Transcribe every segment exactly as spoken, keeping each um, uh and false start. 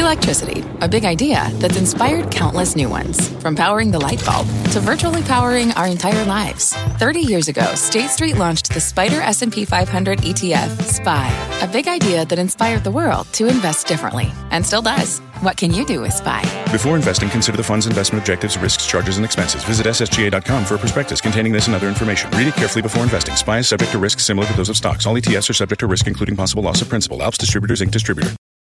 Electricity, a big idea that's inspired countless new ones. From powering the light bulb to virtually powering our entire lives. thirty years ago, State Street launched the Spider S and P five hundred E T F, S P Y, a big idea that inspired the world to invest differently, and still does. What can you do with S P Y? Before investing, consider the fund's investment objectives, risks, charges, and expenses. Visit S S G A dot com for a prospectus containing this and other information. Read it carefully before investing. S P Y is subject to risks similar to those of stocks. All E T Fs are subject to risk, including possible loss of principal. Alps Distributors, Incorporated distributor.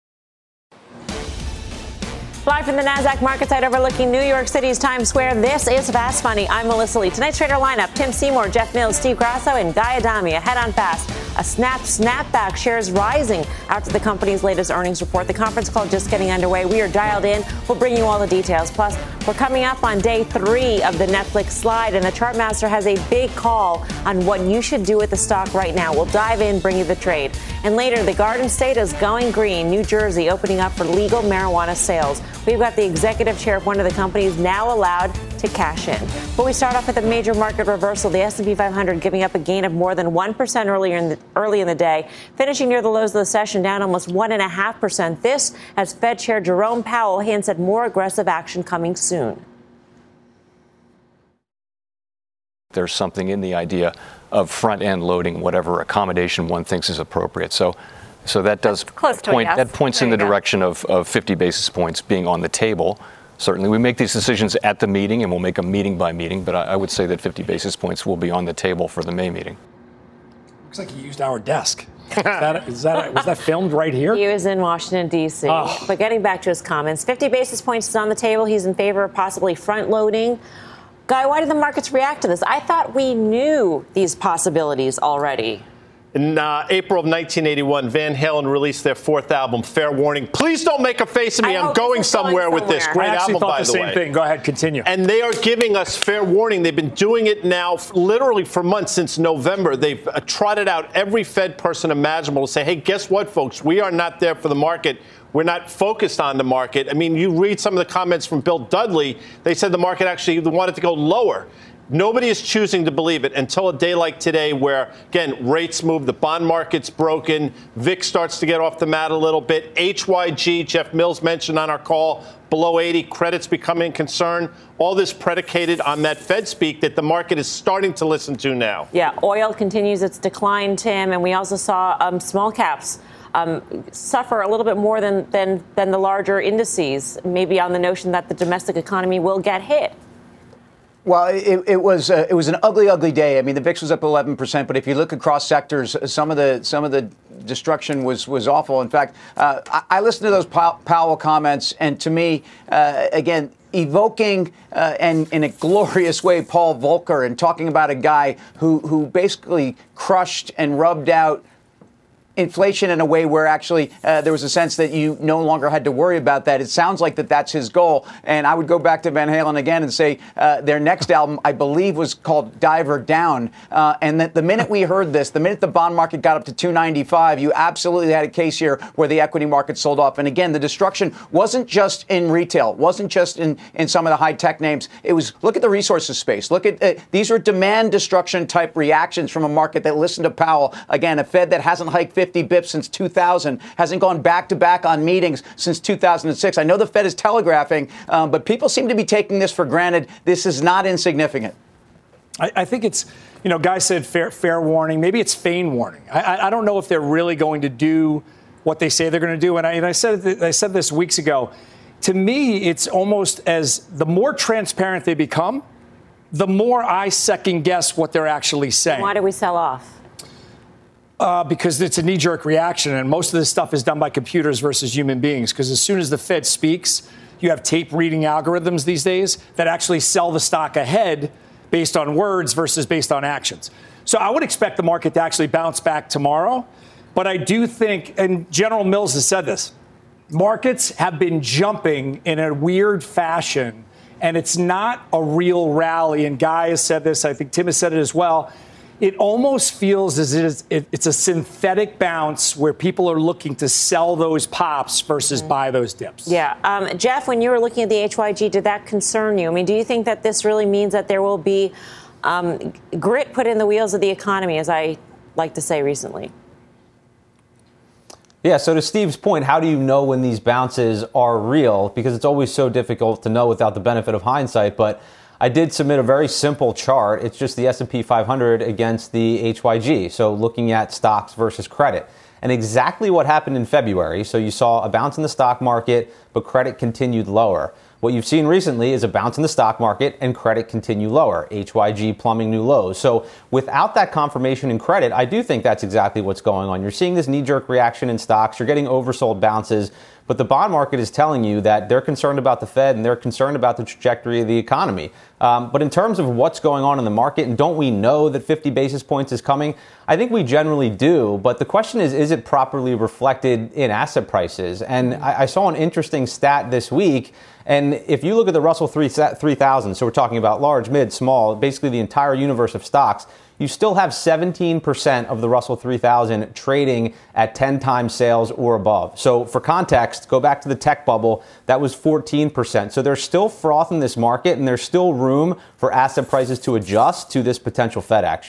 Live from the NASDAQ market site overlooking New York City's Times Square, this is Fast Money. I'm Melissa Lee. Tonight's trader lineup, Tim Seymour, Jeff Mills, Steve Grasso, and Guy Adami. Ahead on Fast, a snap snapback, shares rising after the company's latest earnings report. The conference call just getting underway. We are dialed in. We'll bring you all the details. Plus, we're coming up on day three of the Netflix slide, and the Chartmaster has a big call on what you should do with the stock right now. We'll dive in, bring you the trade. And later, the Garden State is going green. New Jersey opening up for legal marijuana sales. We've got the executive chair of one of the companies now allowed to cash in. But we start off with a major market reversal. The S and P five hundred giving up a gain of more than one percent earlier in the, early in the day, finishing near the lows of the session, down almost one point five percent. This as Fed Chair Jerome Powell hints at more aggressive action coming soon. There's something in the idea of front-end loading whatever accommodation one thinks is appropriate. So so that does Close to point, yes. that points There in the go. direction of, of fifty basis points being on the table. Certainly, we make these decisions at the meeting, and we'll make them meeting by meeting, but I, I would say that fifty basis points will be on the table for the May meeting. Looks like he used our desk. Is that, is that, was that filmed right here? He was in Washington, D C Oh. But getting back to his comments, fifty basis points is on the table. He's in favor of possibly front-loading. Guy, why did the markets react to this? I thought we knew these possibilities already. In uh, April of nineteen eighty-one, Van Halen released their fourth album, Fair Warning. Please don't make a face at me. I I'm hope going this is going somewhere with this. somewhere. Great I actually album, thought by the the same way. thing. Go ahead, continue. And they are giving us fair warning. They've been doing it now f- literally for months, since November. They've uh, trotted out every Fed person imaginable to say, hey, guess what, folks? We are not there for the market. We're not focused on the market. I mean, you read some of the comments from Bill Dudley. They said the market actually wanted to go lower. Nobody is choosing to believe it until a day like today where, again, rates move, the bond market's broken, V I X starts to get off the mat a little bit. H Y G, Jeff Mills mentioned on our call, below eighty, credit's becoming a concern. All this predicated on that Fed speak that the market is starting to listen to now. Yeah, oil continues its decline, Tim, and we also saw um, small caps um, suffer a little bit more than, than, than the larger indices, maybe on the notion that the domestic economy will get hit. Well, it, it was uh, it was an ugly, ugly day. I mean, the V I X was up eleven percent, but if you look across sectors, some of the some of the destruction was was awful. In fact, uh, I, I listened to those Pow- Powell comments, and to me, uh, again, evoking uh, and in a glorious way Paul Volcker, and talking about a guy who who basically crushed and rubbed out inflation in a way where actually uh, there was a sense that you no longer had to worry about that. It sounds like that that's his goal. And I would go back to Van Halen again and say uh, their next album, I believe, was called Diver Down. Uh, and that the minute we heard this, the minute the bond market got up to two ninety-five, you absolutely had a case here where the equity market sold off. And again, the destruction wasn't just in retail, wasn't just in, in some of the high tech names. It was, look at the resources space. Look at, uh, these are demand destruction type reactions from a market that listened to Powell. Again, a Fed that hasn't hiked fifty bips since two thousand, hasn't gone back to back on meetings since two thousand six. I know the Fed is telegraphing, um, but people seem to be taking this for granted. This is not insignificant. I, I think it's, you know, Guy said fair, fair warning. Maybe it's feign warning. I, I don't know if they're really going to do what they say they're going to do. And I, and I said th- I said this weeks ago. To me, it's almost as the more transparent they become, the more I second guess what they're actually saying. Why do we sell off? Uh, because it's a knee-jerk reaction, and most of this stuff is done by computers versus human beings. Because as soon as the Fed speaks, you have tape-reading algorithms these days that actually sell the stock ahead based on words versus based on actions. So I would expect the market to actually bounce back tomorrow. But I do think, and General Mills has said this, markets have been jumping in a weird fashion, and it's not a real rally. And Guy has said this, I think Tim has said it as well. It almost feels as it is, it, it's a synthetic bounce where people are looking to sell those pops versus mm-hmm. buy those dips. Yeah. Um, Jeff, when you were looking at the H Y G, did that concern you? I mean, do you think that this really means that there will be um, grit put in the wheels of the economy, as I like to say recently? Yeah, so to Steve's point, how do you know when these bounces are real? Because it's always so difficult to know without the benefit of hindsight. But I did submit a very simple chart. It's just the S and P five hundred against the H Y G. So looking at stocks versus credit. And exactly what happened in February. So you saw a bounce in the stock market, but credit continued lower. What you've seen recently is a bounce in the stock market and credit continue lower, H Y G plumbing new lows. So without that confirmation in credit, I do think that's exactly what's going on. You're seeing this knee-jerk reaction in stocks. You're getting oversold bounces. But the bond market is telling you that they're concerned about the Fed and they're concerned about the trajectory of the economy. Um, but in terms of what's going on in the market, and don't we know that fifty basis points is coming? I think we generally do. But the question is, is it properly reflected in asset prices? And I, I saw an interesting stat this week. And if you look at the Russell three thousand, so we're talking about large, mid, small, basically the entire universe of stocks, you still have seventeen percent of the Russell three thousand trading at ten times sales or above. So for context, go back to the tech bubble, that was fourteen percent. So there's still froth in this market and there's still room for asset prices to adjust to this potential Fed action.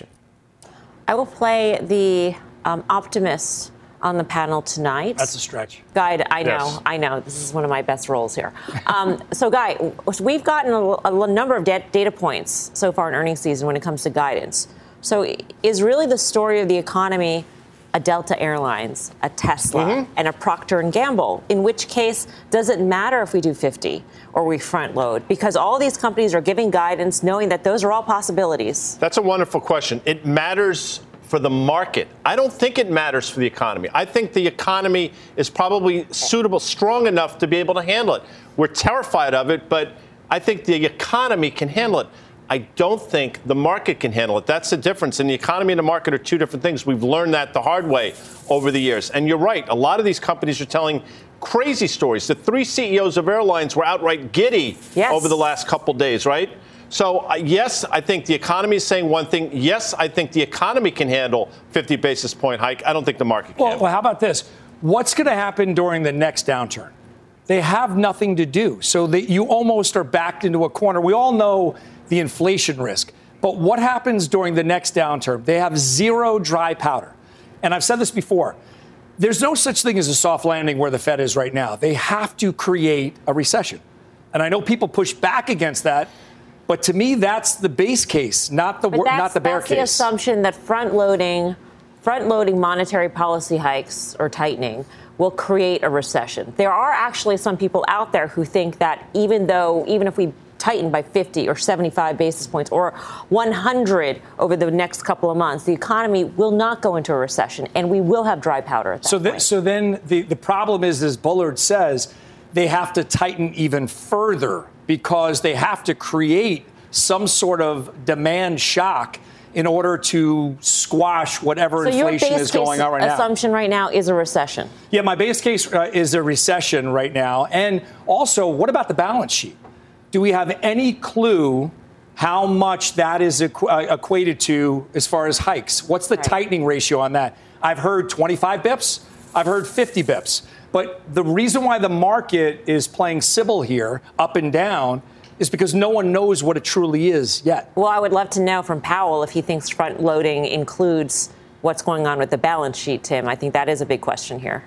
I will play the um, optimist on the panel tonight. That's a stretch. Guy, I know, Yes. I know. This is one of my best roles here. Um, so, Guy, we've gotten a, a number of da- data points so far in earnings season when it comes to guidance. So is really the story of the economy a Delta Airlines, a Tesla, mm-hmm. and a Procter and Gamble? In which case, does it matter if we do fifty or we front load? Because all these companies are giving guidance knowing that those are all possibilities. That's a wonderful question. It matters for the market. I don't think it matters for the economy. I think the economy is probably suitable, strong enough to be able to handle it. We're terrified of it, but I think the economy can handle it. I don't think the market can handle it. That's the difference. And the economy and the market are two different things. We've learned that the hard way over the years. And you're right. A lot of these companies are telling crazy stories. The three C E Os of airlines were outright giddy yes. over the last couple days, right? So, uh, yes, I think the economy is saying one thing. Yes, I think the economy can handle fifty basis point hike. I don't think the market can. Well, well how about this? What's going to happen during the next downturn? They have nothing to do. So that you almost are backed into a corner. We all know the inflation risk. But what happens during the next downturn? They have zero dry powder. And I've said this before. There's no such thing as a soft landing where the Fed is right now. They have to create a recession. And I know people push back against that. But to me, that's the base case, not the not the bear case. That's the assumption that front-loading, front-loading monetary policy hikes or tightening will create a recession. There are actually some people out there who think that even though, even if we tighten by fifty or seventy-five basis points or one hundred over the next couple of months, the economy will not go into a recession, and we will have dry powder at that so point. Th- so then the, the problem is, as Bullard says, they have to tighten even further because they have to create some sort of demand shock in order to squash whatever so inflation your base is going case on right now. Assumption right now is a recession. Yeah, my base case uh, is a recession right now. And also, what about the balance sheet? Do we have any clue how much that is equ- uh, equated to as far as hikes? What's the right. tightening ratio on that? I've heard twenty-five bips. I've heard fifty bips. But the reason why the market is playing Sybil here, up and down, is because no one knows what it truly is yet. Well, I would love to know from Powell if he thinks front loading includes what's going on with the balance sheet, Tim. I think that is a big question here.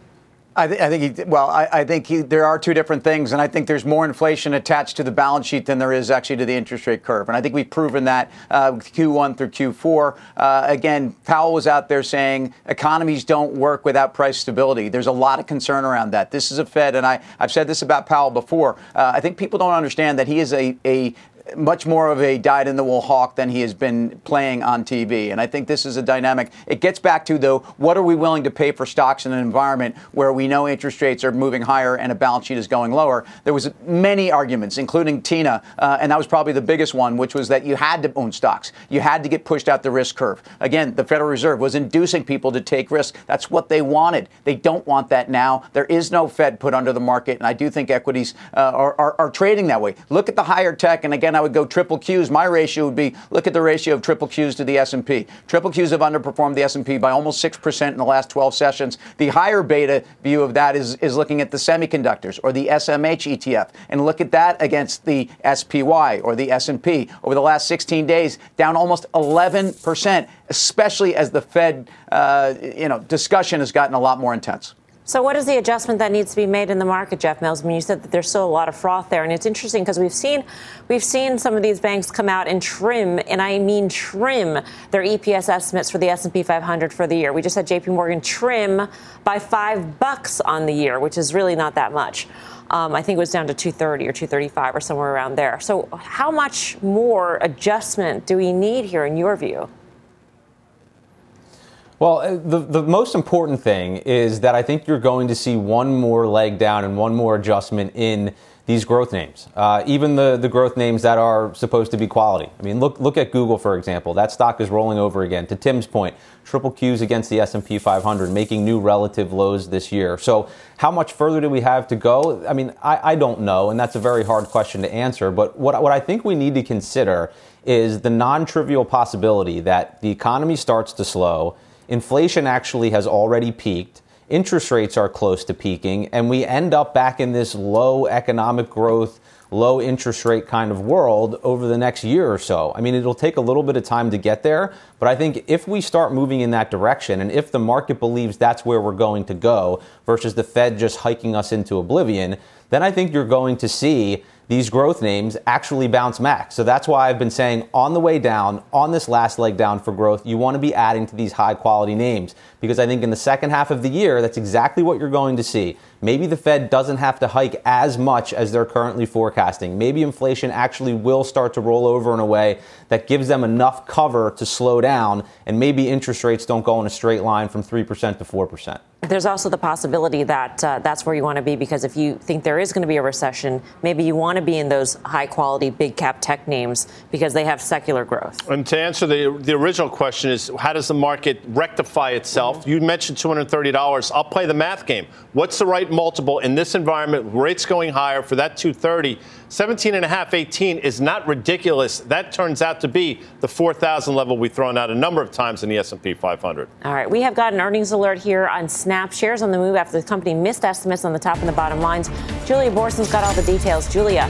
I, th- I think, he, well, I, I think he, there are two different things, and I think there's more inflation attached to the balance sheet than there is actually to the interest rate curve. And I think we've proven that uh, Q one through Q four. Uh, again, Powell was out there saying economies don't work without price stability. There's a lot of concern around that. This is a Fed, and I, I've said this about Powell before. Uh, I think people don't understand that he is a, a much more of a dyed-in-the-wool hawk than he has been playing on T V. And I think this is a dynamic. It gets back to, though, what are we willing to pay for stocks in an environment where we know interest rates are moving higher and a balance sheet is going lower? There was many arguments, including Tina, uh, and that was probably the biggest one, which was that you had to own stocks. You had to get pushed out the risk curve. Again, the Federal Reserve was inducing people to take risks. That's what they wanted. They don't want that now. There is no Fed put under the market, and I do think equities uh, are, are, are trading that way. Look at the higher tech, and again, I would go triple Qs. My ratio would be, look at the ratio of triple Qs to the S and P. Triple Qs have underperformed the S and P by almost six percent in the last twelve sessions. The higher beta view of that is, is looking at the semiconductors or the S M H E T F. And look at that against the S P Y or the S and P. Over the last sixteen days, down almost eleven percent, especially as the Fed uh, you know, discussion has gotten a lot more intense. So what is the adjustment that needs to be made in the market, Jeff Mills? I mean, you said that there's still a lot of froth there, and it's interesting because we've seen we've seen some of these banks come out and trim, and I mean trim, their E P S estimates for the S and P five hundred for the year. We just had J P Morgan trim by five bucks on the year, which is really not that much. Um, I think it was down to two thirty or two thirty-five or somewhere around there. So how much more adjustment do we need here in your view? Well, the, the most important thing is that I think you're going to see one more leg down and one more adjustment in these growth names, uh, even the, the growth names that are supposed to be quality. I mean, look look at Google, for example. That stock is rolling over again. To Tim's point, triple Qs against the S and P five hundred, making new relative lows this year. So how much further do we have to go? I mean, I, I don't know, and that's a very hard question to answer. But what, what I think we need to consider is the non-trivial possibility that the economy starts to slow, inflation actually has already peaked, interest rates are close to peaking, and we end up back in this low economic growth, low interest rate kind of world over the next year or so. I mean, it'll take a little bit of time to get there, but I think if we start moving in that direction, and if the market believes that's where we're going to go versus the Fed just hiking us into oblivion, then I think you're going to see these growth names actually bounce back. So that's why I've been saying on the way down, on this last leg down for growth, you want to be adding to these high quality names, because I think in the second half of the year, that's exactly what you're going to see. Maybe the Fed doesn't have to hike as much as they're currently forecasting. Maybe inflation actually will start to roll over in a way that gives them enough cover to slow down, and maybe interest rates don't go in a straight line from three percent to four percent. There's also the possibility that uh, that's where you want to be, because if you think there is going to be a recession, maybe you want to be in those high quality, big cap tech names because they have secular growth. And to answer the the original question is, how does the market rectify itself? Mm-hmm. You mentioned two hundred thirty dollars. I'll play the math game. What's the right multiple in this environment? Rates going higher for that two thirty. seventeen and a half, eighteen is not ridiculous. That turns out to be the four thousand level we've thrown out a number of times in the S and P five hundred. All right. We have got an earnings alert here on Snap. Shares on the move after the company missed estimates on the top and the bottom lines. Julia Borson's got all the details. Julia.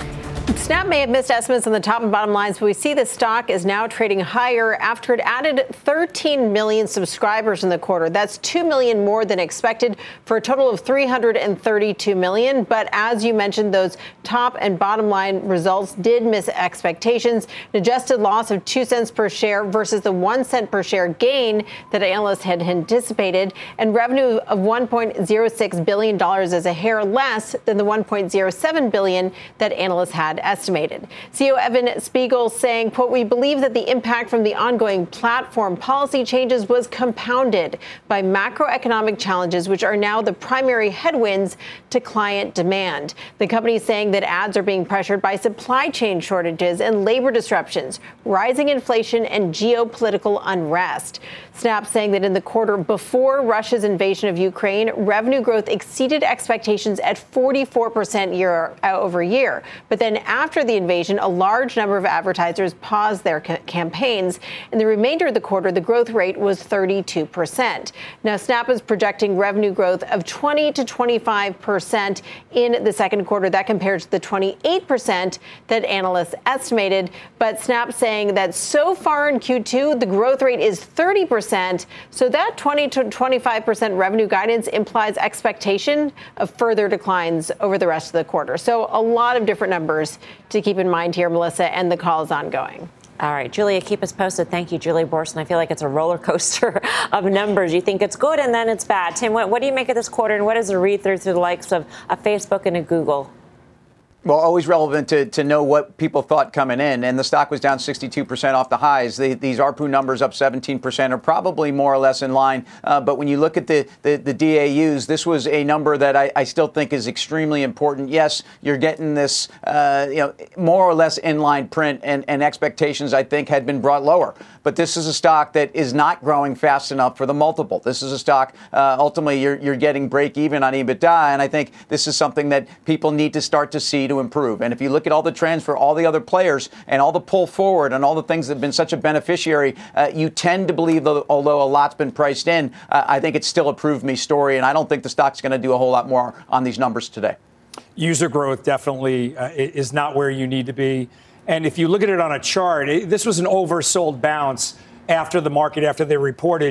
Snap may have missed estimates on the top and bottom lines, but we see the stock is now trading higher after it added thirteen million subscribers in the quarter. That's two million more than expected for a total of three hundred thirty-two million. But as you mentioned, those top and bottom line results did miss expectations. An adjusted loss of two cents per share versus the one cent per share gain that analysts had anticipated, and revenue of one point zero six billion dollars is a hair less than the one point zero seven billion dollars that analysts had estimated. C E O Evan Spiegel saying, quote, "We believe that the impact from the ongoing platform policy changes was compounded by macroeconomic challenges, which are now the primary headwinds to client demand." The company is saying that ads are being pressured by supply chain shortages and labor disruptions, rising inflation, and geopolitical unrest. Snap saying that in the quarter before Russia's invasion of Ukraine, revenue growth exceeded expectations at forty-four percent year over year. But then after the invasion, a large number of advertisers paused their ca- campaigns. In the remainder of the quarter, the growth rate was thirty-two percent. Now, Snap is projecting revenue growth of twenty to twenty-five percent in the second quarter. That compares to the twenty-eight percent that analysts estimated. But Snap saying that so far in Q two, the growth rate is thirty percent. So that twenty to twenty-five percent revenue guidance implies expectation of further declines over the rest of the quarter. So a lot of different numbers to keep in mind here, Melissa, and the call is ongoing. All right, Julia, keep us posted. Thank you, Julia Borson. I feel like it's a roller coaster of numbers. You think it's good and then it's bad. Tim, what, what do you make of this quarter, and what is the read through through the likes of a Facebook and a Google? Well, always relevant to, to know what people thought coming in. And the stock was down sixty-two percent off the highs. The, these A R P U numbers up seventeen percent are probably more or less in line. Uh, but when you look at the, the, the D A Us, this was a number that I, I still think is extremely important. Yes, you're getting this, uh, you know, more or less inline print, and, and expectations, I think, had been brought lower. But this is a stock that is not growing fast enough for the multiple. This is a stock, uh, ultimately, you're, you're getting break even on EBITDA. And I think this is something that people need to start to see to improve. And if you look at all the trends for all the other players and all the pull forward and all the things that have been such a beneficiary, uh, you tend to believe that although a lot's been priced in, uh, I think it's still a prove me story. And I don't think the stock's going to do a whole lot more on these numbers today. User growth definitely uh, is not where you need to be. And if you look at it on a chart, it, this was an oversold bounce after the market, after they reported.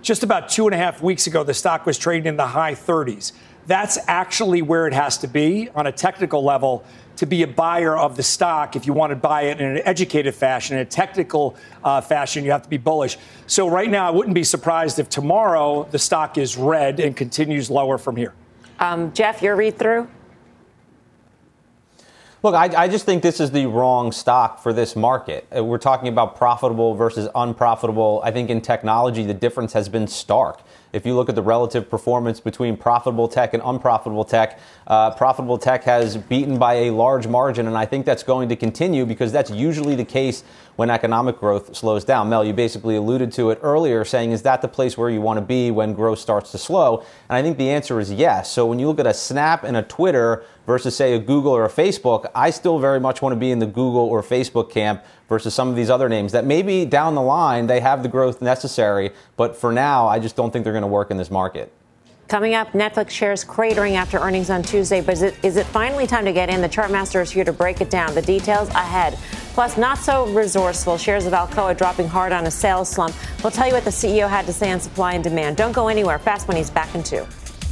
just about two and a half weeks ago, the stock was trading in the high thirties. That's actually where it has to be on a technical level to be a buyer of the stock. If you want to buy it in an educated fashion, in a technical uh, fashion, you have to be bullish. So right now, I wouldn't be surprised if tomorrow the stock is red and continues lower from here. Um, Jeff, your read through? Look, I, I just think this is the wrong stock for this market. We're talking about profitable versus unprofitable. I think in technology, the difference has been stark. If you look at the relative performance between profitable tech and unprofitable tech, uh, profitable tech has beaten by a large margin, and I think that's going to continue because that's usually the case when economic growth slows down. Mel, you basically alluded to it earlier, saying, is that the place where you want to be when growth starts to slow? And I think the answer is yes. So when you look at a Snap and a Twitter versus, say, a Google or a Facebook, I still very much want to be in the Google or Facebook camp versus some of these other names that maybe down the line they have the growth necessary. But for now, I just don't think they're going to work in this market. Coming up, Netflix shares cratering after earnings on Tuesday. But is it, is it finally time to get in? The Chartmaster is here to break it down. The details ahead. Plus, not so resourceful. Shares of Alcoa dropping hard on a sales slump. We'll tell you what the C E O had to say on supply and demand. Don't go anywhere. Fast Money's back in two.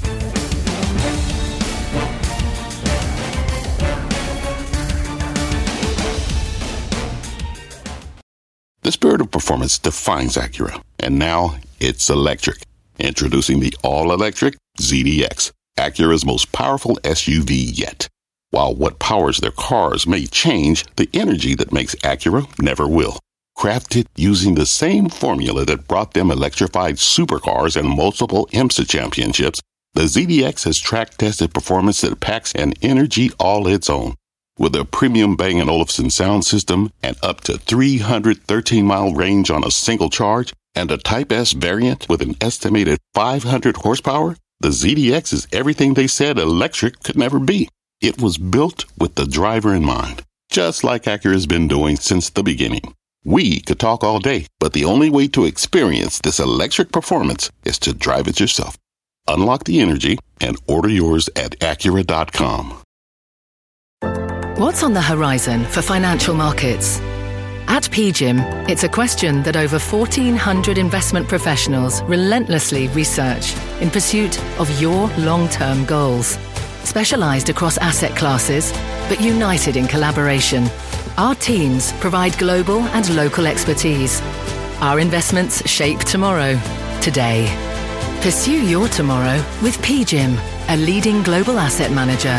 The spirit of performance defines Acura, and now it's electric. Introducing the all-electric Z D X, Acura's most powerful S U V yet. While what powers their cars may change, the energy that makes Acura never will. Crafted using the same formula that brought them electrified supercars and multiple IMSA championships, the Z D X has track-tested performance that packs an energy all its own. With a premium Bang and Olufsen sound system and up to three hundred thirteen mile range on a single charge, and a Type S variant with an estimated five hundred horsepower, the Z D X is everything they said electric could never be. It was built with the driver in mind, just like Acura's been doing since the beginning. We could talk all day, but the only way to experience this electric performance is to drive it yourself. Unlock the energy and order yours at Acura dot com. What's on the horizon for financial markets? At P G I M, it's a question that over fourteen hundred investment professionals relentlessly research in pursuit of your long-term goals. Specialized across asset classes, but united in collaboration, our teams provide global and local expertise. Our investments shape tomorrow, today. Pursue your tomorrow with P G I M, a leading global asset manager.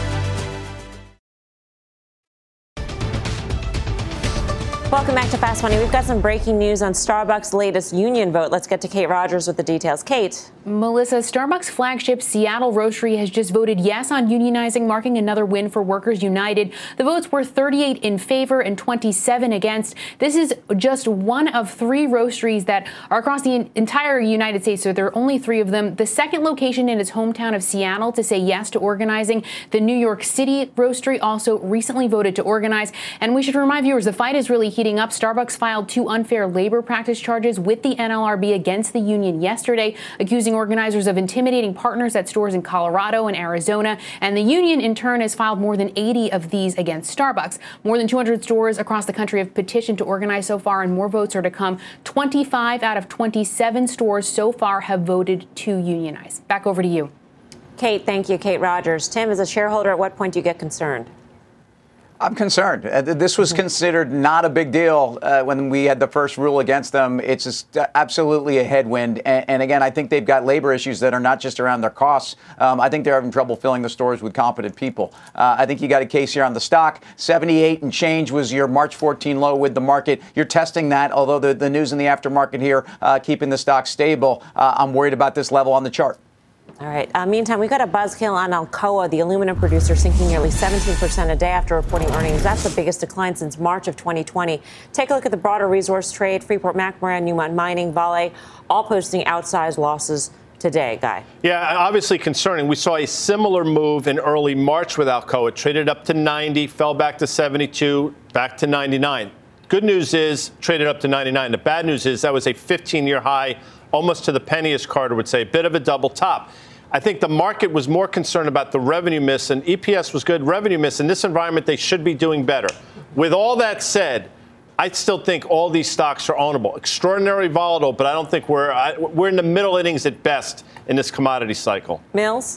Welcome back to Fast Money. We've got some breaking news on Starbucks' latest union vote. Let's get to Kate Rogers with the details. Kate. Melissa, Starbucks' flagship Seattle Roastery has just voted yes on unionizing, marking another win for Workers United. The votes were thirty-eight in favor and twenty-seven against. This is just one of three roasteries that are across the entire United States, so there are only three of them. The second location in its hometown of Seattle to say yes to organizing. The New York City Roastery also recently voted to organize. And we should remind viewers, the fight is really heating up. Starbucks filed two unfair labor practice charges with the N L R B against the union yesterday, accusing organizers of intimidating partners at stores in Colorado and Arizona. And the union, in turn, has filed more than eighty of these against Starbucks. More than two hundred stores across the country have petitioned to organize so far, and more votes are to come. twenty-five out of twenty-seven stores so far have voted to unionize. Back over to you. Kate, thank you. Kate Rogers. Tim, as a shareholder, at what point do you get concerned? I'm concerned. Uh, this was considered not a big deal uh, when we had the first rule against them. It's just absolutely a headwind. And, and again, I think they've got labor issues that are not just around their costs. Um, I think they're having trouble filling the stores with competent people. Uh, I think you got a case here on the stock. seventy-eight and change was your March fourteenth low with the market. You're testing that, although the, the news in the aftermarket here, uh, keeping the stock stable. Uh, I'm worried about this level on the chart. All right. Uh, meantime, we've got a buzzkill on Alcoa, the aluminum producer, sinking nearly seventeen percent a day after reporting earnings. That's the biggest decline since March of twenty twenty. Take a look at the broader resource trade. Freeport-McMoran, Newmont Mining, Vale, all posting outsized losses today, Guy. Yeah, obviously concerning. We saw a similar move in early March with Alcoa. It traded up to ninety, fell back to seventy-two, back to ninety-nine. Good news is traded up to ninety-nine. The bad news is that was a fifteen-year high, almost to the penny, as Carter would say, a bit of a double top. I think the market was more concerned about the revenue miss, and E P S was good. Revenue miss. In this environment, they should be doing better. With all that said, I still think all these stocks are ownable. Extraordinarily volatile, but I don't think we're I, we're in the middle innings at best in this commodity cycle. Mills?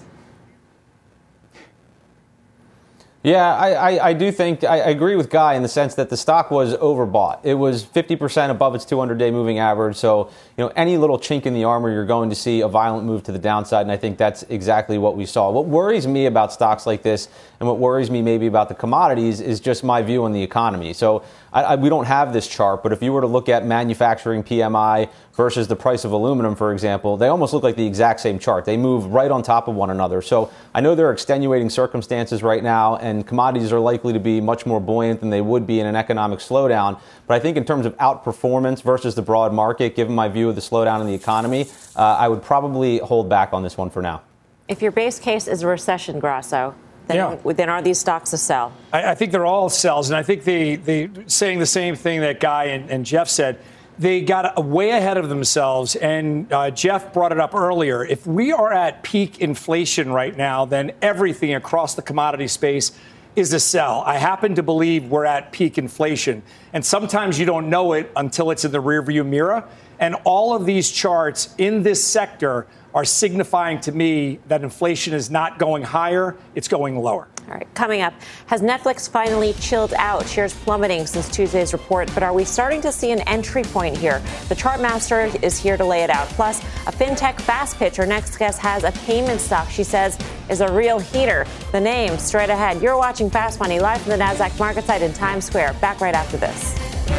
Yeah, I, I, I do think I agree with Guy in the sense that the stock was overbought. It was fifty percent above its two hundred day moving average. So, you know, any little chink in the armor, you're going to see a violent move to the downside. And I think that's exactly what we saw. What worries me about stocks like this and what worries me maybe about the commodities is just my view on the economy. So I, I, we don't have this chart, but if you were to look at manufacturing P M I versus the price of aluminum, for example, they almost look like the exact same chart. They move right on top of one another. So I know there are extenuating circumstances right now, and commodities are likely to be much more buoyant than they would be in an economic slowdown. But I think in terms of outperformance versus the broad market, given my view of the slowdown in the economy, uh, I would probably hold back on this one for now. If your base case is a recession, Grasso, then, yeah. then are these stocks a sell? I, I think they're all sells, and I think they they saying the same thing that Guy and, and Jeff said. They got way ahead of themselves, and uh, Jeff brought it up earlier. If we are at peak inflation right now, then everything across the commodity space is a sell. I happen to believe we're at peak inflation, and sometimes you don't know it until it's in the rearview mirror. And all of these charts in this sector are signifying to me that inflation is not going higher, it's going lower. All right, coming up, has Netflix finally chilled out? Shares plummeting since Tuesday's report, but are we starting to see an entry point here? The chart master is here to lay it out. Plus, a fintech fast pitch. Our next guest has a payment stock she says is a real heater. The name straight ahead. You're watching Fast Money live from the NASDAQ market site in Times Square. Back right after this.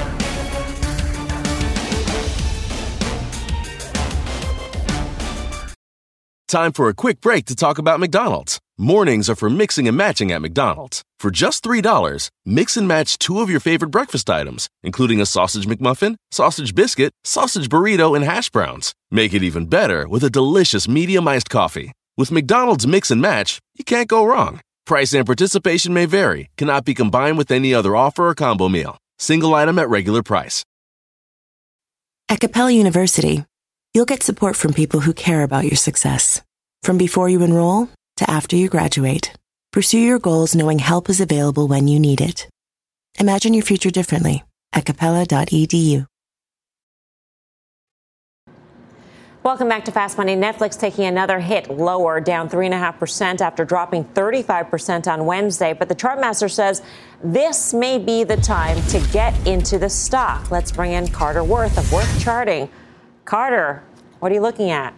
Time for a quick break to talk about McDonald's. Mornings are for mixing and matching at McDonald's. For just three dollars, mix and match two of your favorite breakfast items, including a sausage McMuffin, sausage biscuit, sausage burrito, and hash browns. Make it even better with a delicious medium iced coffee. With McDonald's Mix and Match, you can't go wrong. Price and participation may vary, cannot be combined with any other offer or combo meal. Single item at regular price. At Capella University, you'll get support from people who care about your success. From before you enroll to after you graduate, pursue your goals knowing help is available when you need it. Imagine your future differently at capella dot e d u. Welcome back to Fast Money. Netflix taking another hit lower, down three point five percent after dropping thirty-five percent on Wednesday. But the chartmaster says this may be the time to get into the stock. Let's bring in Carter Worth of Worth Charting. Carter, what are you looking at?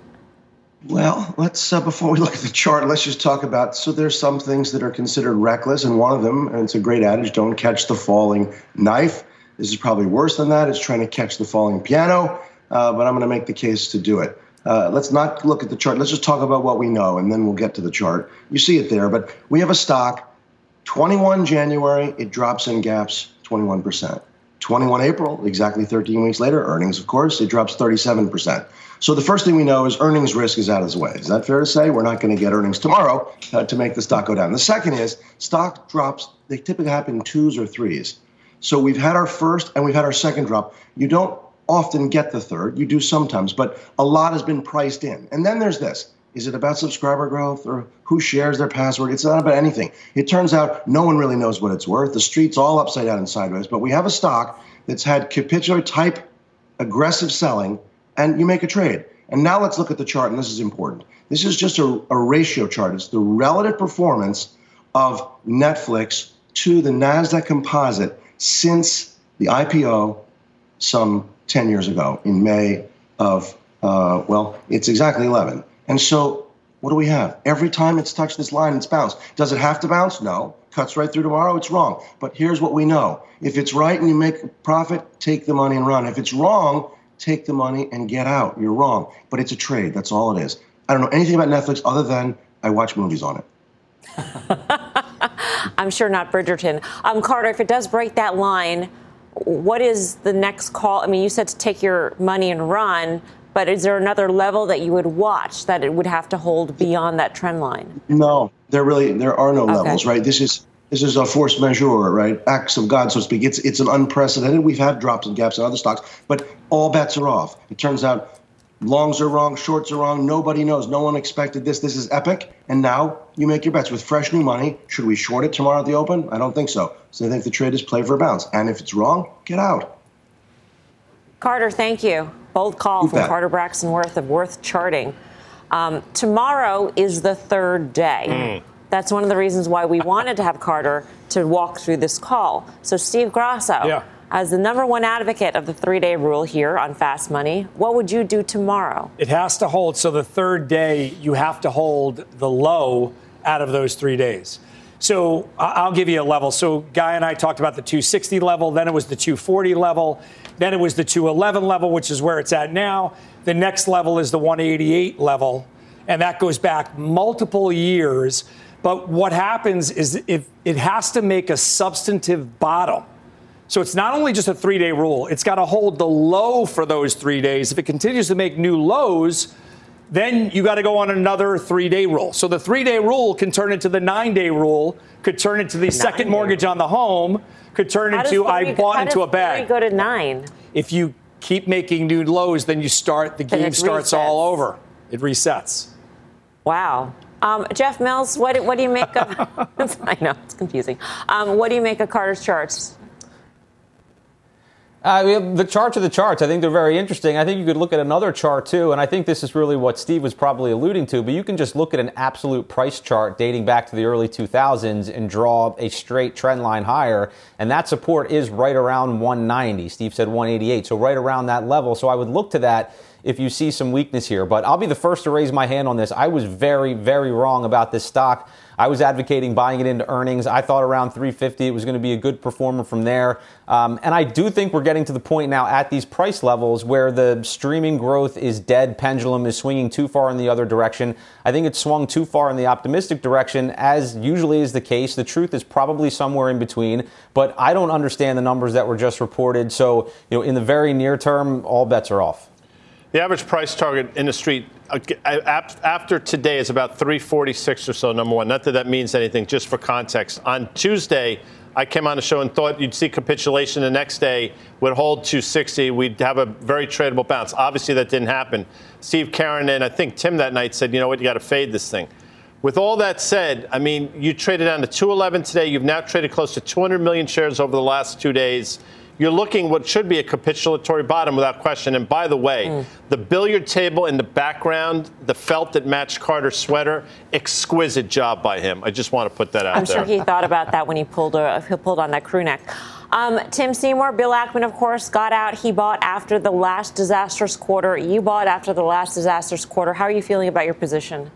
Well, let's uh, before we look at the chart, let's just talk about, so there's some things that are considered reckless, and one of them, and it's a great adage, don't catch the falling knife. This is probably worse than that. It's trying to catch the falling piano, uh, but I'm going to make the case to do it. Uh, let's not look at the chart. Let's just talk about what we know, and then we'll get to the chart. You see it there, but we have a stock, twenty-first of January, it drops and gaps twenty-one percent. twenty-first of April, exactly thirteen weeks later, earnings, of course, it drops thirty-seven percent. So the first thing we know is earnings risk is out of the way. Is that fair to say? We're not going to get earnings tomorrow uh, to make the stock go down. The second is stock drops, they typically happen in twos or threes. So we've had our first and we've had our second drop. You don't often get the third. You do sometimes, but a lot has been priced in. And then there's this. Is it about subscriber growth or who shares their password? It's not about anything. It turns out no one really knows what it's worth. The street's all upside down and sideways, but we have a stock that's had capitular type aggressive selling, and you make a trade. And now let's look at the chart, and this is important. This is just a, a ratio chart. It's the relative performance of Netflix to the NASDAQ composite since the I P O some ten years ago in May of, uh, well, it's exactly eleven. And so what do we have? Every time it's touched this line, it's bounced. Does it have to bounce? No. Cuts right through tomorrow? It's wrong. But here's what we know. If it's right and you make a profit, take the money and run. If it's wrong, take the money and get out. You're wrong. But it's a trade. That's all it is. I don't know anything about Netflix other than I watch movies on it. I'm sure not Bridgerton. Um, Carter, if it does break that line, what is the next call? I mean, you said to take your money and run, but is there another level that you would watch that it would have to hold beyond that trend line? No, there really, there are no Okay. levels, right? This is this is a force majeure, right? Acts of God, so to speak. It's it's an unprecedented. We've had drops and gaps in other stocks, but all bets are off. It turns out Longs are wrong, shorts are wrong. Nobody knows. No one expected this. This is epic. And now you make your bets with fresh new money. Should we short it tomorrow at the open? I don't think so. So I think the trade is play for a bounce. And if it's wrong, get out. Carter, thank you. Bold call You from bet. Carter Braxton Worth of Worth Charting. Um, tomorrow is the third day. Mm. That's one of the reasons why we wanted to have Carter to walk through this call. So Steve Grasso, Yeah. as the number one advocate of the three-day rule here on Fast Money, what would you do tomorrow? It has to hold. So the third day, you have to hold the low out of those three days. So I- I'll give you a level. So Guy and I talked about the two sixty level. Then it was the two forty level. Then it was the two eleven level, which is where it's at now. The next level is the one eighty-eight level. And that goes back multiple years. But what happens is if it has to make a substantive bottom. So it's not only just a three-day rule. It's got to hold the low for those three days. If it continues to make new lows, then you got to go on another three-day rule. So the three-day rule can turn into the nine-day rule, could turn into the second mortgage on the home, could turn How does into three- I bought how into does a bag. three go to nine? If you keep making new lows, then you start, the Then game it starts resets. all over. It resets. Wow. Um, Jeff Mills, what, do- what do you make of? I know, it's confusing. Um, what do you make of Carter's charts? Uh, we have the charts are the charts. I think they're very interesting. I think you could look at another chart, too, and I think this is really what Steve was probably alluding to, but you can just look at an absolute price chart dating back to the early two thousands and draw a straight trend line higher, and that support is right around one ninety. Steve said one eighty-eight, so right around that level. So I would look to that if you see some weakness here. But I'll be the first to raise my hand on this. I was very, very wrong about this stock. I was advocating buying it into earnings. I thought around three fifty it was going to be a good performer from there. Um, and I do think we're getting to the point now at these price levels where the streaming growth is dead. Pendulum is swinging too far in the other direction. I think it's swung too far in the optimistic direction, as usually is the case. The truth is probably somewhere in between. But I don't understand the numbers that were just reported. So, you know, in the very near term, all bets are off. The average price target in the street uh, after today is about three forty-six or so, number one. Not that that means anything, just for context. On Tuesday, I came on the show and thought you'd see capitulation the next day, would hold two sixty. We'd have a very tradable bounce. Obviously, that didn't happen. Steve Karen and I think Tim that night said, you know what, you got to fade this thing. With all that said, I mean, you traded down to two eleven today. You've now traded close to two hundred million shares over the last two days. You're looking what should be a capitulatory bottom without question. And by the way, mm. the billiard table in the background, the felt that matched Carter's sweater, exquisite job by him. I just want to put that out I'm there. I'm sure he thought about that when he pulled a, he pulled on that crew neck. Um, Tim Seymour, Bill Ackman, of course, got out. He bought after the last disastrous quarter. You bought after the last disastrous quarter. How are you feeling about your position?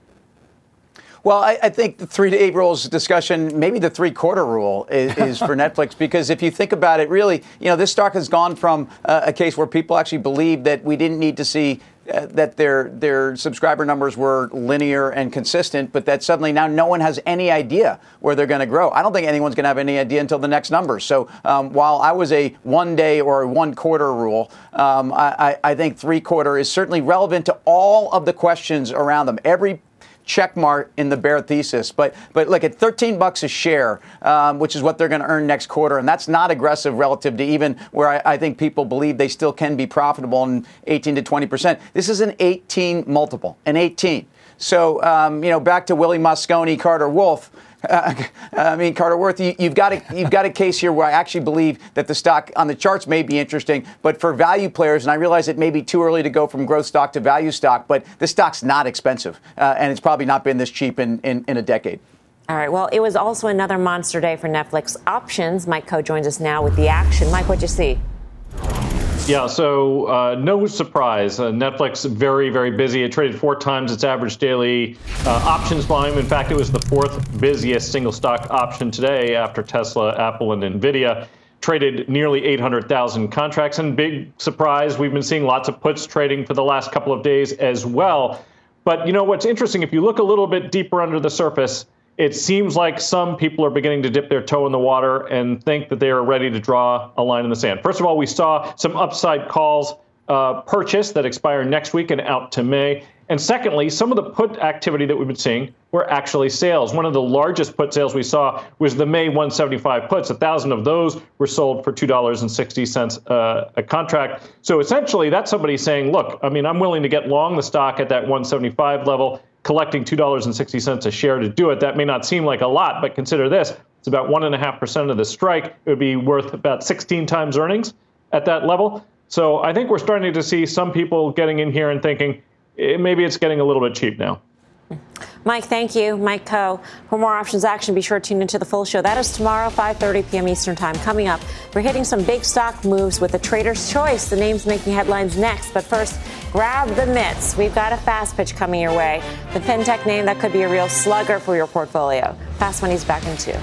Well, I, I think the three-day rules discussion, maybe the three-quarter rule is, is for Netflix, because if you think about it, really, you know, this stock has gone from uh, a case where people actually believed that we didn't need to see uh, that their their subscriber numbers were linear and consistent, but that suddenly now no one has any idea where they're going to grow. I don't think anyone's going to have any idea until the next numbers. So um, while I was a one-day or a one-quarter rule, um, I, I think three-quarter is certainly relevant to all of the questions around them. Every check mark in the bear thesis. But but look, at thirteen bucks a share, um, which is what they're going to earn next quarter, and that's not aggressive relative to even where I, I think people believe they still can be profitable in eighteen to twenty percent. This is an eighteen multiple, an eighteen. So, um, you know, back to Willie Moscone, Carter Wolf. Uh, I mean, Carter Worth, you, you've got a you've got a case here where I actually believe that the stock on the charts may be interesting, but for value players, and I realize it may be too early to go from growth stock to value stock, but this stock's not expensive, uh, and it's probably not been this cheap in, in, in a decade. All right. Well, it was also another monster day for Netflix options. Mike Coe joins us now with the action. Mike, what'd you see? Yeah, so uh, no surprise. Uh, Netflix very, very busy. It traded four times its average daily uh, options volume. In fact, it was the fourth busiest single stock option today after Tesla, Apple, and NVIDIA. Traded nearly eight hundred thousand contracts. And big surprise, we've been seeing lots of puts trading for the last couple of days as well. But you know what's interesting, if you look a little bit deeper under the surface, it seems like some people are beginning to dip their toe in the water and think that they are ready to draw a line in the sand. First of all, we saw some upside calls uh, purchased that expire next week and out to May. And secondly, some of the put activity that we've been seeing were actually sales. One of the largest put sales we saw was the May one seventy-five puts. A thousand of those were sold for two dollars and sixty cents uh, a contract. So essentially, that's somebody saying, look, I mean, I'm willing to get long the stock at that one seventy-five level, collecting two dollars and sixty cents a share to do it. That may not seem like a lot, but consider this. It's about one point five percent of the strike. It would be worth about sixteen times earnings at that level. So I think we're starting to see some people getting in here and thinking, maybe it's getting a little bit cheap now. Mike, thank you. Mike Coe. For more options action, be sure to tune into the full show. That is tomorrow, five thirty p.m. Eastern Time. Coming up, we're hitting some big stock moves with the Trader's Choice. The names making headlines next. But first, grab the mitts. We've got a fast pitch coming your way. The fintech name that could be a real slugger for your portfolio. Fast Money's back in two.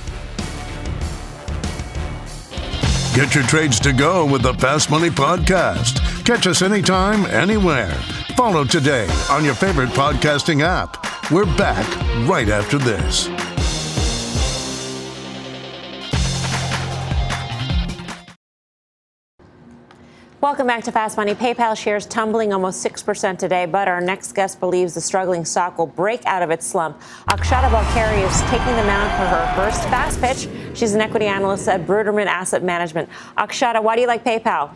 Get your trades to go with the Fast Money Podcast. Catch us anytime, anywhere. Follow today on your favorite podcasting app. We're back right after this. Welcome back to Fast Money. PayPal shares tumbling almost six percent today, but our next guest believes the struggling stock will break out of its slump. Akshata Balkari is taking the mound for her first fast pitch. She's an equity analyst at Bruderman Asset Management. Akshata, why do you like PayPal?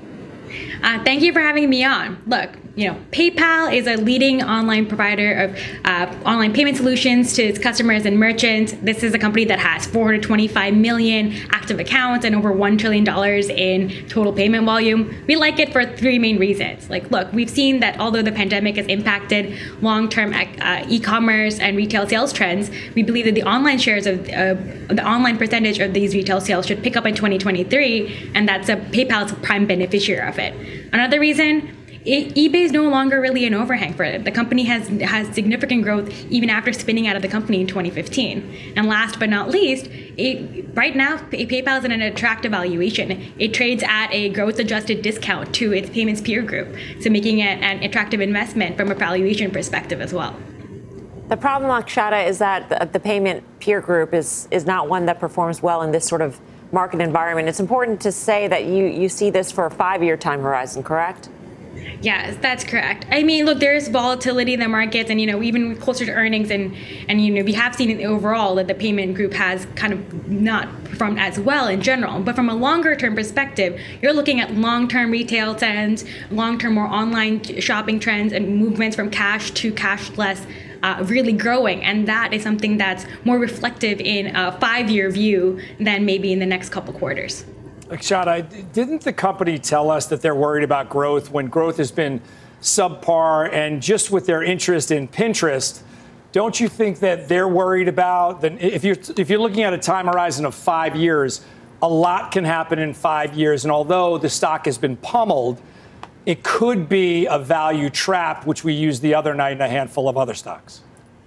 Uh, thank you for having me on. Look, you know, PayPal is a leading online provider of uh, online payment solutions to its customers and merchants. This is a company that has four hundred twenty-five million active accounts and over one trillion dollars in total payment volume. We like it for three main reasons. Like, look, we've seen that although the pandemic has impacted long-term uh, e-commerce and retail sales trends, we believe that the online shares of uh, the online percentage of these retail sales should pick up in twenty twenty-three, and that's a PayPal's a prime beneficiary of it. Another reason, it, eBay is no longer really an overhang for it. The company has has significant growth even after spinning out of the company in twenty fifteen. And last but not least, it, right now, PayPal is in an attractive valuation. It trades at a growth-adjusted discount to its payments peer group, so making it an attractive investment from a valuation perspective as well. The problem, Akshata, is that the, the payment peer group is is not one that performs well in this sort of market environment. It's important to say that you, you see this for a five-year time horizon, correct? Yes, that's correct. I mean, look, there is volatility in the markets, and, you know, even closer to earnings, and, and you know, we have seen overall that the payment group has kind of not performed as well in general. But from a longer-term perspective, you're looking at long-term retail trends, long-term more online shopping trends, and movements from cash to cashless Uh, really growing, and that is something that's more reflective in a five-year view than maybe in the next couple quarters. Akshata, didn't the company tell us that they're worried about growth when growth has been subpar, and just with their interest in Pinterest, don't you think that they're worried about that if you're if you're looking at a time horizon of five years, a lot can happen in five years, and although the stock has been pummeled, it could be a value trap, which we used the other night in a handful of other stocks.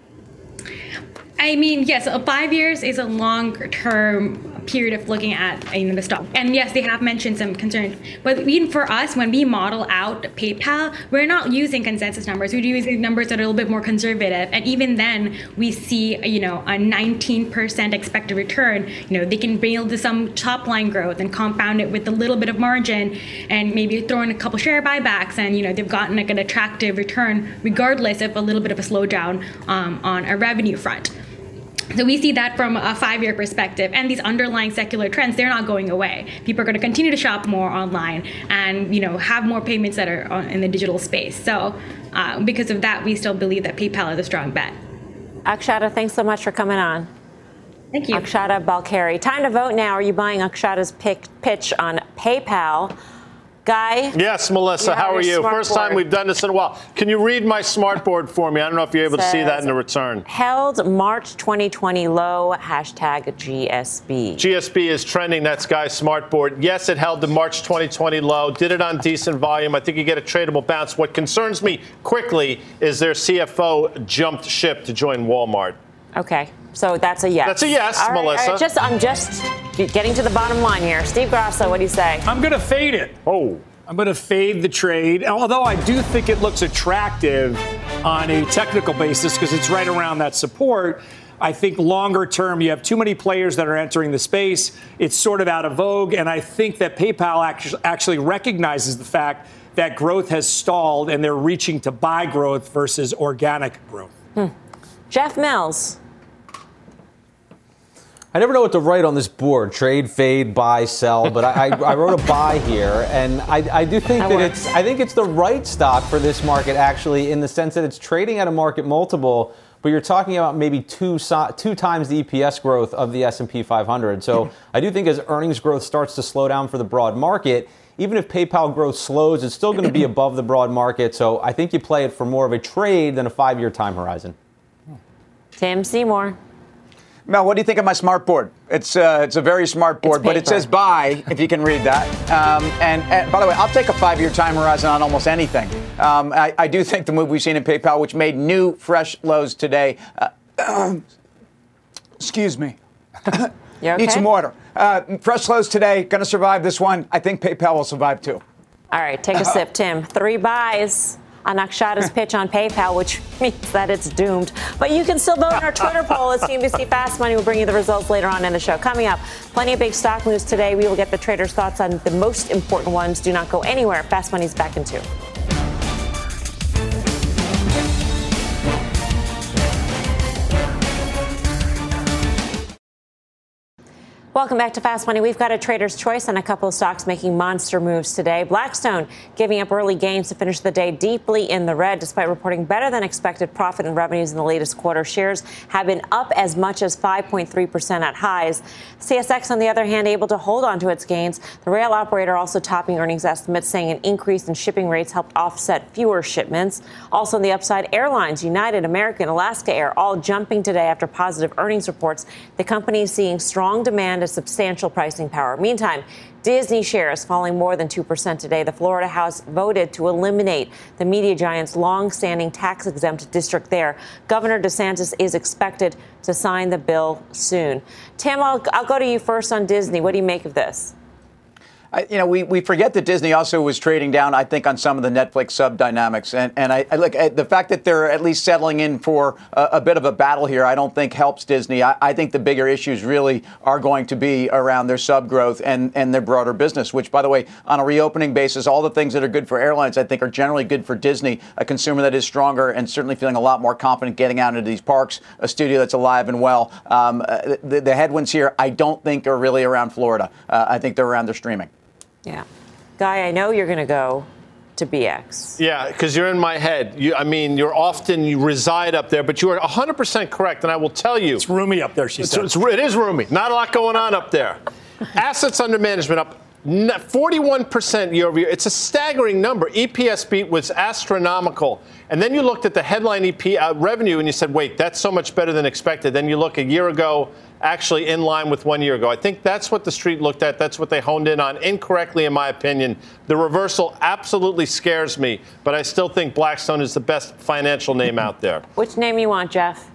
I mean, yes, five years is a long-term period of looking at you know, the stock. And yes, they have mentioned some concerns. But even for us, when we model out PayPal, we're not using consensus numbers. We're using numbers that are a little bit more conservative. And even then, we see, you know, a nineteen percent expected return. You know, they can build some top-line growth and compound it with a little bit of margin and maybe throw in a couple share buybacks. And, you know, they've gotten like an attractive return regardless of a little bit of a slowdown um, on a revenue front. So we see that from a five-year perspective, and these underlying secular trends, they're not going away. People are going to continue to shop more online and, you know, have more payments that are in the digital space. So uh, because of that, we still believe that PayPal is a strong bet. Akshata, thanks so much for coming on. Thank you. Akshata Balkari. Time to vote now. Are you buying Akshata's pick, pitch on PayPal? Guy? Yes, Melissa, how are you? First time we've done this in a while. Can you read my smart board for me? I don't know if you're able to see that in the return. Held March twenty twenty low, hashtag G S B. G S B is trending. That's Guy's smart board. Yes, it held the March twenty twenty low. Did it on decent volume. I think you get a tradable bounce. What concerns me quickly is their C F O jumped ship to join Walmart. Okay. So that's a yes. That's a yes, all right, Melissa. All right, just, I'm just getting to the bottom line here. Steve Grasso, what do you say? I'm going to fade it. Oh. I'm going to fade the trade, although I do think it looks attractive on a technical basis because it's right around that support. I think longer term, you have too many players that are entering the space. It's sort of out of vogue, and I think that PayPal actually recognizes the fact that growth has stalled and they're reaching to buy growth versus organic growth. Hmm. Jeff Mills. I never know what to write on this board, trade, fade, buy, sell, but I, I, I wrote a buy here, and I, I do think that it's I think it's the right stock for this market, actually, in the sense that it's trading at a market multiple, but you're talking about maybe two two times the E P S growth of the S and P five hundred. So I do think as earnings growth starts to slow down for the broad market, even if PayPal growth slows, it's still going to be above the broad market. So I think you play it for more of a trade than a five-year time horizon. Tim Seymour. Mel, what do you think of my smart board? It's uh, it's a very smart board, but it says buy, if you can read that. Um, and, and by the way, I'll take a five-year time horizon on almost anything. Um, I, I do think the move we've seen in PayPal, which made new, fresh lows today. Uh, um, excuse me. You okay? Need some water. Uh, fresh lows today, going to survive this one. I think PayPal will survive too. All right, take a sip, Tim. Three buys on Akshata's pitch on PayPal, which means that it's doomed. But you can still vote in our Twitter poll as C N B C Fast Money will bring you the results later on in the show. Coming up, plenty of big stock news today. We will get the traders' thoughts on the most important ones. Do not go anywhere. Fast Money's back in two. Welcome back to Fast Money. We've got a trader's choice on a couple of stocks making monster moves today. Blackstone giving up early gains to finish the day deeply in the red despite reporting better than expected profit and revenues in the latest quarter. Shares have been up as much as five point three percent at highs. C S X, on the other hand, able to hold on to its gains. The rail operator also topping earnings estimates, saying an increase in shipping rates helped offset fewer shipments. Also on the upside, airlines, United, American, Alaska Air, all jumping today after positive earnings reports. The company is seeing strong demand, substantial pricing power. Meantime, Disney shares falling more than two percent today. The Florida House voted to eliminate the media giant's long-standing tax-exempt district there. Governor DeSantis is expected to sign the bill soon. Tim, I'll, I'll go to you first on Disney. What do you make of this? I, you know, we, we forget that Disney also was trading down, I think, on some of the Netflix sub dynamics. And, and I, I look at the fact that they're at least settling in for a, a bit of a battle here, I don't think helps Disney. I, I think the bigger issues really are going to be around their sub growth and, and their broader business, which, by the way, on a reopening basis, all the things that are good for airlines, I think, are generally good for Disney, a consumer that is stronger and certainly feeling a lot more confident getting out into these parks, a studio that's alive and well. Um, the, the headwinds here, I don't think, are really around Florida. Uh, I think they're around their streaming. Yeah. Guy, I know you're going to go to B X. Yeah, because you're in my head. You, I mean, you're often, you reside up there, but you are one hundred percent correct. And I will tell you. It's roomy up there, she it's, said. It's, it is roomy. Not a lot going on up there. Assets under management up forty-one percent year over year. It's a staggering number. E P S beat was astronomical. And then you looked at the headline E P uh, revenue and you said, wait, that's so much better than expected. Then you look a year ago, actually in line with one year ago. I think that's what the street looked at. That's what they honed in on incorrectly, in my opinion. The reversal absolutely scares me, but I still think Blackstone is the best financial name out there. Which name you want, Jeff?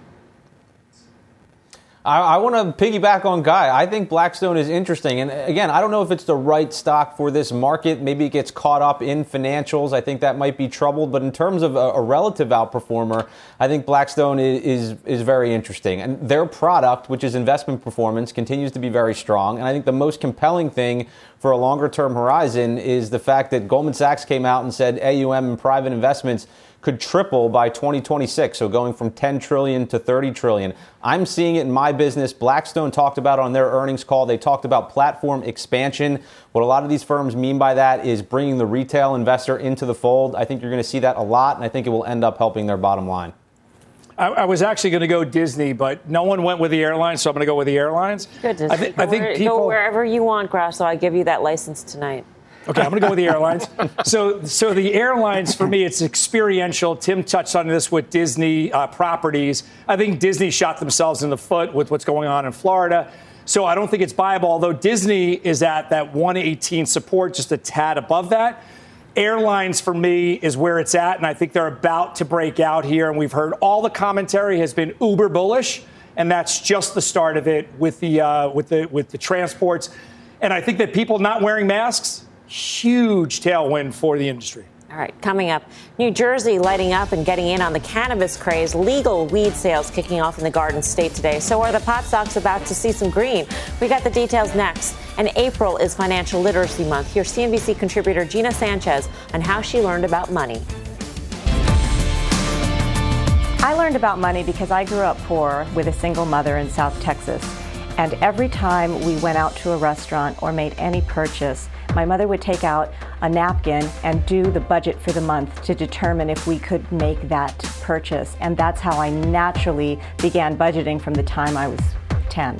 I, I want to piggyback on Guy. I think Blackstone is interesting. And again, I don't know if it's the right stock for this market. Maybe it gets caught up in financials. I think that might be troubled. But in terms of a, a relative outperformer, I think Blackstone is, is, is very interesting. And their product, which is investment performance, continues to be very strong. And I think the most compelling thing for a longer-term horizon is the fact that Goldman Sachs came out and said A U M and private investments could triple by twenty twenty-six, so going from ten trillion to thirty trillion. I'm seeing it in my business. Blackstone talked about on their earnings call, they talked about platform expansion. What a lot of these firms mean by that is bringing the retail investor into the fold. I think you're going to see that a lot, and I think it will end up helping their bottom line. I, I was actually going to go Disney, but no one went with the airlines, so I'm going to go with the airlines. Good. I, th- I think Where, people go wherever you want, Grasso. I give you that license tonight. Okay, I'm going to go with the airlines. So, so the airlines, for me, it's experiential. Tim touched on this with Disney uh, properties. I think Disney shot themselves in the foot with what's going on in Florida. So I don't think it's viable, although Disney is at that one eighteen support, just a tad above that. Airlines, for me, is where it's at, and I think they're about to break out here. And we've heard all the commentary has been uber bullish, and that's just the start of it with the uh, with the with the transports. And I think that people not wearing masks, huge tailwind for the industry. All right, coming up, New Jersey lighting up and getting in on the cannabis craze. Legal weed sales kicking off in the Garden State today. So are the pot stocks about to see some green? We got the details next. And April is Financial Literacy Month. Here's C N B C contributor Gina Sanchez on how she learned about money. I learned about money because I grew up poor with a single mother in South Texas. And every time we went out to a restaurant or made any purchase, my mother would take out a napkin and do the budget for the month to determine if we could make that purchase. And that's how I naturally began budgeting from the time I was ten.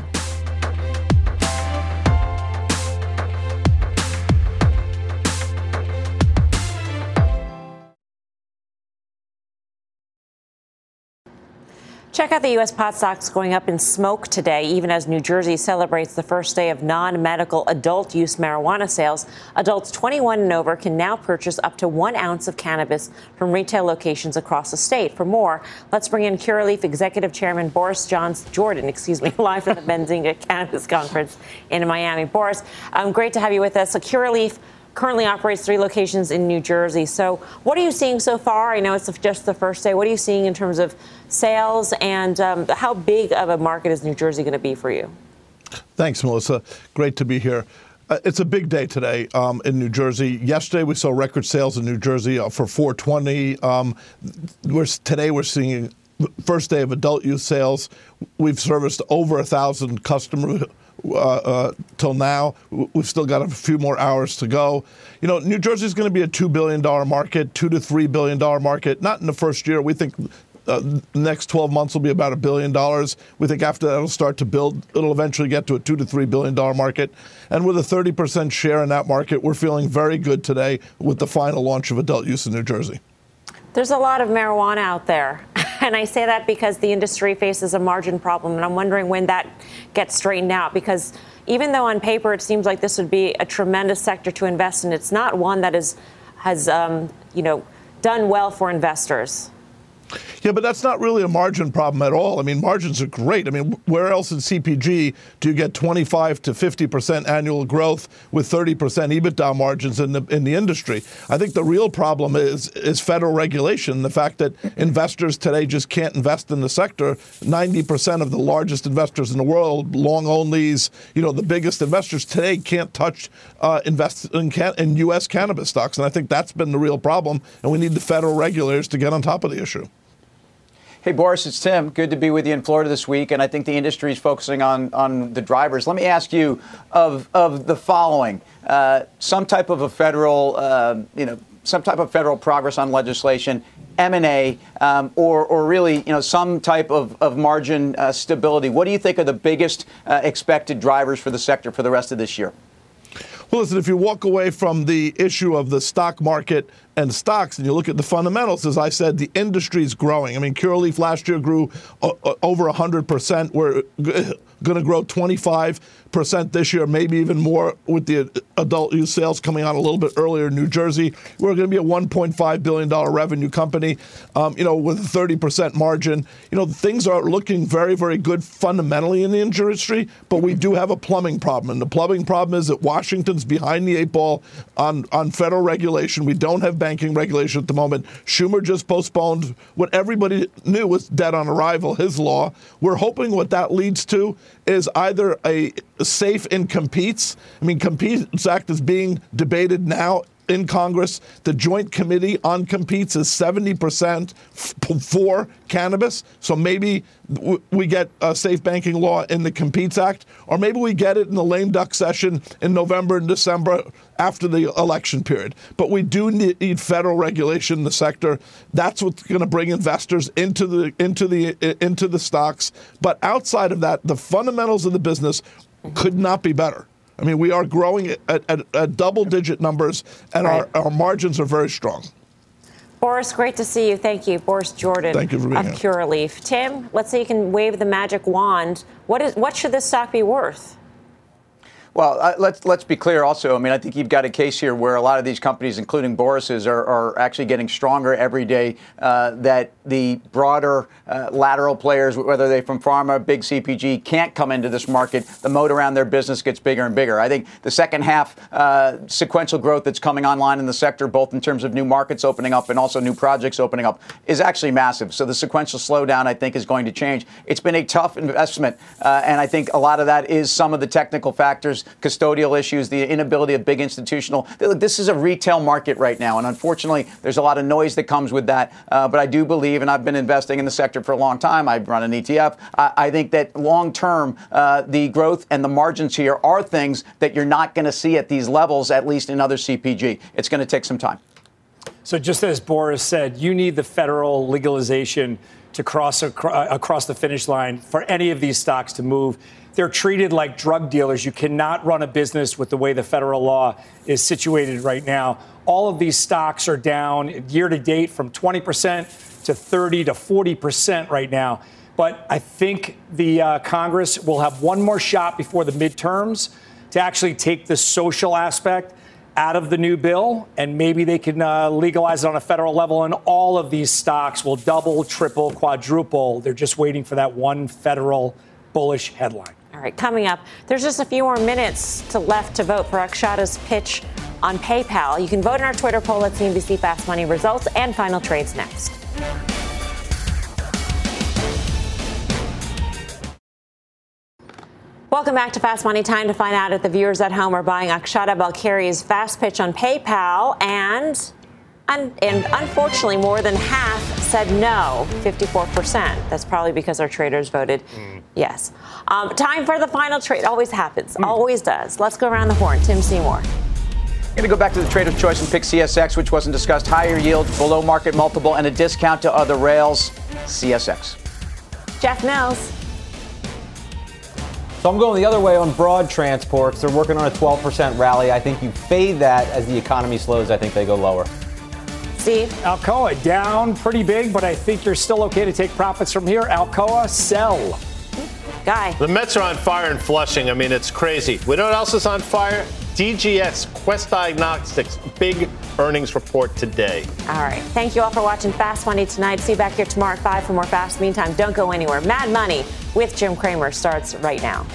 Check out the U S pot stocks going up in smoke today, even as New Jersey celebrates the first day of non-medical adult use marijuana sales. Adults twenty-one and over can now purchase up to one ounce of cannabis from retail locations across the state. For more, let's bring in Curaleaf Executive Chairman Boris Johns Jordan, excuse me, live from the Benzinga Cannabis Conference in Miami. Boris, um, great to have you with us. So Curaleaf currently operates three locations in New Jersey. So what are you seeing so far? I know it's just the first day. What are you seeing in terms of sales, and um, how big of a market is New Jersey going to be for you? Thanks, Melissa. Great to be here. Uh, it's a big day today um, in New Jersey. Yesterday, we saw record sales in New Jersey uh, for four twenty. Um, we're, today, we're seeing first day of adult use sales. We've serviced over a thousand customers Uh, uh, till now. We've still got a few more hours to go. You know, New Jersey is going to be a two billion dollars market, two to three billion dollars market. Not in the first year. We think uh, the next twelve months will be about a billion dollars. We think after that it'll start to build. It'll eventually get to a two to three billion dollars market. And with a thirty percent share in that market, we're feeling very good today with the final launch of adult use in New Jersey. There's a lot of marijuana out there. And I say that because the industry faces a margin problem, and I'm wondering when that gets straightened out, because even though on paper it seems like this would be a tremendous sector to invest in, it's not one that is, has, um, you know, done well for investors. Yeah, but that's not really a margin problem at all. I mean, margins are great. I mean, where else in C P G do you get twenty-five to fifty percent annual growth with thirty percent EBITDA margins in the in the industry? I think the real problem is is federal regulation, the fact that investors today just can't invest in the sector. ninety percent of the largest investors in the world, long onlys, you know, the biggest investors today can't touch uh, invest in, can- in U S cannabis stocks. And I think that's been the real problem, and we need the federal regulators to get on top of the issue. Hey, Boris, it's Tim. Good to be with you in Florida this week, and I think the industry is focusing on, on the drivers. Let me ask you of of the following: uh, some type of a federal, uh, you know, some type of federal progress on legislation, M and A, um, or or really, you know, some type of of margin uh, stability. What do you think are the biggest uh, expected drivers for the sector for the rest of this year? Well, listen, if you walk away from the issue of the stock market and stocks and you look at the fundamentals, as I said, the industry is growing. I mean, Curaleaf last year grew uh, over one hundred percent. We're g- going to grow twenty-five percent this year, maybe even more with the adult use sales coming on a little bit earlier in New Jersey. We're going to be a one point five billion dollars revenue company, um, you know, with a thirty percent margin. You know, things are looking very, very good fundamentally in the industry, but we do have a plumbing problem. And the plumbing problem is that Washington's behind the eight ball on, on federal regulation. We don't have banking regulation at the moment. Schumer just postponed what everybody knew was dead on arrival, his law. We're hoping what that leads to is either a safe and competes. I mean, Competes Act is being debated now in Congress. The Joint Committee on Competes is seventy percent f- for cannabis. So maybe w- we get a safe banking law in the Competes Act, or maybe we get it in the lame duck session in November and December after the election period. But we do need federal regulation in the sector. That's what's going to bring investors into the into the into the stocks. But outside of that, the fundamentals of the business could not be better. I mean, we are growing at, at, at double-digit numbers, and right. our, our margins are very strong. Boris, great to see you. Thank you. Boris Jordan Thank you for being of here. Curaleaf. Tim, let's say you can wave the magic wand. What is what should this stock be worth? Well, uh, let's let's be clear also. I mean, I think you've got a case here where a lot of these companies, including Boris's, are, are actually getting stronger every day, uh, that the broader uh, lateral players, whether they're from pharma, big C P G, can't come into this market. The moat around their business gets bigger and bigger. I think the second half uh, sequential growth that's coming online in the sector, both in terms of new markets opening up and also new projects opening up, is actually massive. So the sequential slowdown, I think, is going to change. It's been a tough investment, uh, and I think a lot of that is some of the technical factors issues, custodial issues, the inability of big institutional. Look, this is a retail market right now, and unfortunately, there's a lot of noise that comes with that. Uh, but I do believe, and I've been investing in the sector for a long time. I've run an E T F. I, I think that long term, uh, the growth and the margins here are things that you're not going to see at these levels, at least in other C P G. It's going to take some time. So just as Boris said, you need the federal legalization to cross acro- across the finish line for any of these stocks to move. They're treated like drug dealers. You cannot run a business with the way the federal law is situated right now. All of these stocks are down year to date from twenty percent to thirty to forty percent right now. But I think the uh, Congress will have one more shot before the midterms to actually take the social aspect out of the new bill, and maybe they can uh, legalize it on a federal level, and all of these stocks will double, triple, quadruple. They're just waiting for that one federal bullish headline. All right, coming up, there's just a few more minutes to left to vote for Akshata's pitch on PayPal. You can vote in our Twitter poll at C N B C Fast Money results and final trades next. Welcome back to Fast Money. Time to find out if the viewers at home are buying Akshata Balkeri's fast pitch on PayPal. And, and, and unfortunately, more than half said no, fifty-four percent. That's probably because our traders voted mm. yes. Um, time for the final trade. Always happens. Mm. Always does. Let's go around the horn. Tim Seymour. I'm going to go back to the trader's choice and pick C S X, which wasn't discussed. Higher yield, below market multiple, and a discount to other rails. C S X. Jeff Mills. So I'm going the other way on Broad Transports. They're working on a twelve percent rally. I think you fade that as the economy slows. I think they go lower. Steve? Alcoa down pretty big, but I think you're still okay to take profits from here. Alcoa, sell. Guy? The Mets are on fire in Flushing. I mean, it's crazy. We know what else is on fire? D G S, Quest Diagnostics, big earnings report today. All right. Thank you all for watching Fast Money tonight. See you back here tomorrow at five for more Fast. Meantime, don't go anywhere. Mad Money with Jim Cramer starts right now.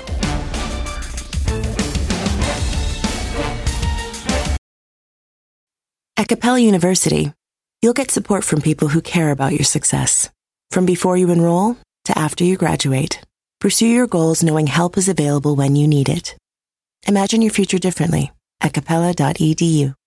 At Capella University, you'll get support from people who care about your success. From before you enroll to after you graduate, pursue your goals knowing help is available when you need it. Imagine your future differently at capella dot e d u.